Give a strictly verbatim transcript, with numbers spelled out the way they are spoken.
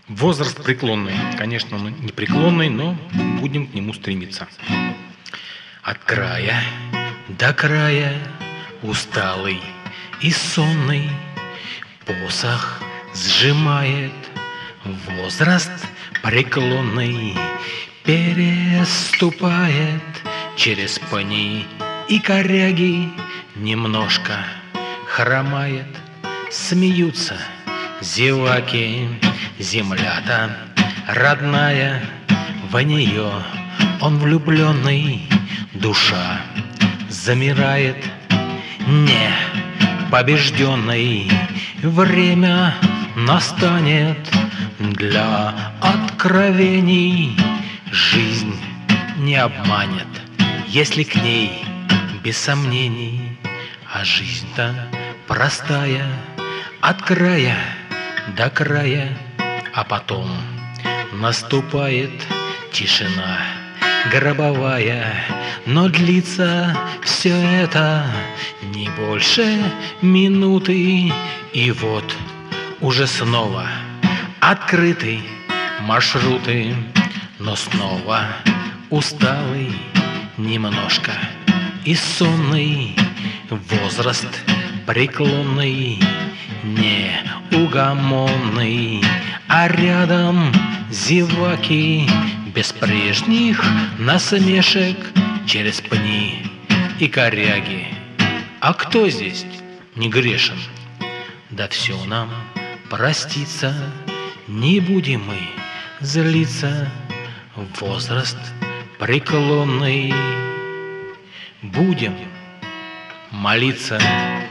Возраст преклонный. Конечно, он непреклонный, но будем к нему стремиться. От края до края, усталый и сонный, посох сжимает возраст преклонный, переступает через пни и коряги, немножко хромает, смеются зеваки. Земля-то родная, в нее он влюбленный, душа замирает, не побежденный. Время настанет для откровений, жизнь не обманет, если к ней без сомнений. А жизнь-то простая, от края до края. А потом наступает тишина гробовая, но длится все это не больше минуты. И вот уже снова открыты маршруты, но снова усталый, немножко и сонный, возраст преклонный, неугомонный. А рядом зеваки без прежних насмешек, через пни и коряги. А кто здесь не грешен? Да все нам простится, не будем мы злиться. Возраст преклонный, будем молиться.